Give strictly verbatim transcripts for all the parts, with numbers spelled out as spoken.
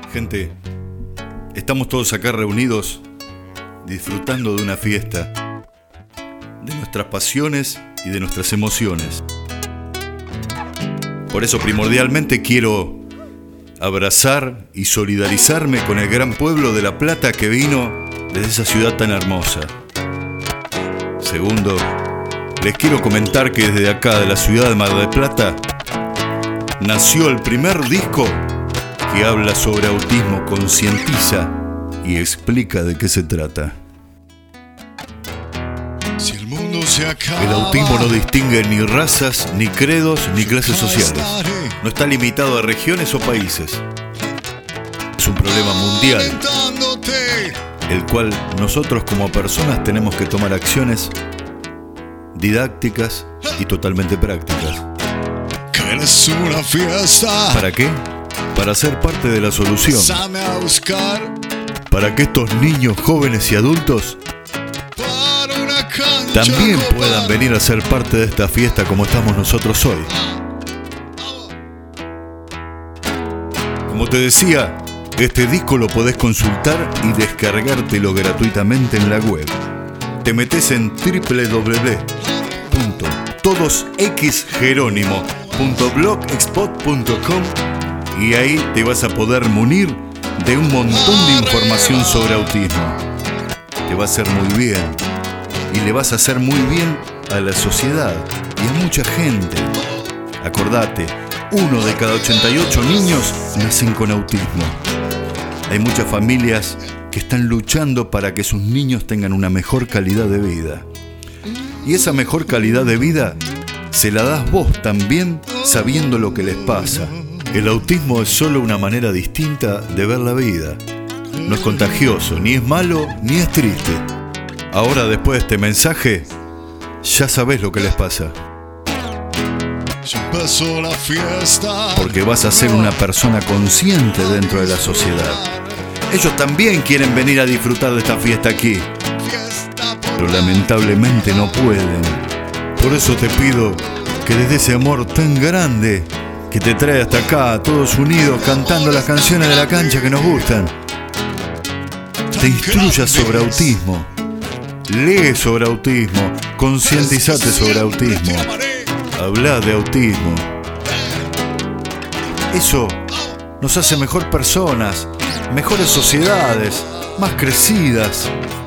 Gente, estamos todos acá reunidos disfrutando de una fiesta, de nuestras pasiones y de nuestras emociones. Por eso primordialmente quiero abrazar y solidarizarme con el gran pueblo de La Plata que vino desde esa ciudad tan hermosa. Segundo, les quiero comentar que desde acá, de la ciudad de Mar del Plata, nació el primer disco que habla sobre autismo, concientiza y explica de qué se trata. Si el mundo se acaba, el autismo no distingue ni razas, ni credos, ni clases sociales. No está limitado a regiones o países. Es un problema mundial, el cual nosotros como personas tenemos que tomar acciones didácticas y totalmente prácticas. Que eres una fiesta. ¿Para qué? Para ser parte de la solución. Pásame a buscar para que estos niños, jóvenes y adultos para una cancha también copa. puedan venir a ser parte de esta fiesta como estamos nosotros hoy. Como te decía, este disco lo podés consultar y descargártelo gratuitamente en la web. Te metés en doble u doble u doble u punto todos x jerónimo punto blogspot punto com y ahí te vas a poder munir de un montón de información sobre autismo. Te va a hacer muy bien y le vas a hacer muy bien a la sociedad y a mucha gente. Acordate, uno de cada ochenta y ocho niños nacen con autismo. Hay muchas familias que están luchando para que sus niños tengan una mejor calidad de vida. Y esa mejor calidad de vida se la das vos también sabiendo lo que les pasa. El autismo es solo una manera distinta de ver la vida. No es contagioso, ni es malo, ni es triste. Ahora, después de este mensaje, ya sabés lo que les pasa. Empezó la fiesta. Porque vas a ser una persona consciente dentro de la sociedad. Ellos también quieren venir a disfrutar de esta fiesta aquí, pero lamentablemente no pueden. Por eso te pido que desde ese amor tan grande que te trae hasta acá, todos unidos, cantando las canciones de la cancha que nos gustan, te instruyas sobre autismo, lee sobre autismo, concientizate sobre autismo, habla de autismo. Eso nos hace mejor personas, mejores sociedades, más crecidas.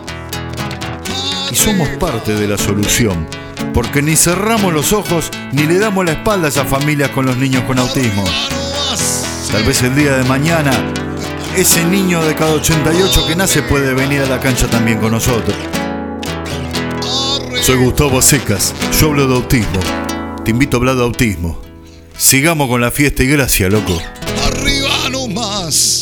Y somos parte de la solución, porque ni cerramos los ojos ni le damos la espalda a esas familias con los niños con autismo. Tal vez el día de mañana ese niño de cada ochenta y ocho que nace puede venir a la cancha también con nosotros. Soy Gustavo Secas, yo hablo de autismo. Te invito a hablar de autismo. Sigamos con la fiesta y gracias, loco. Arriba nomás.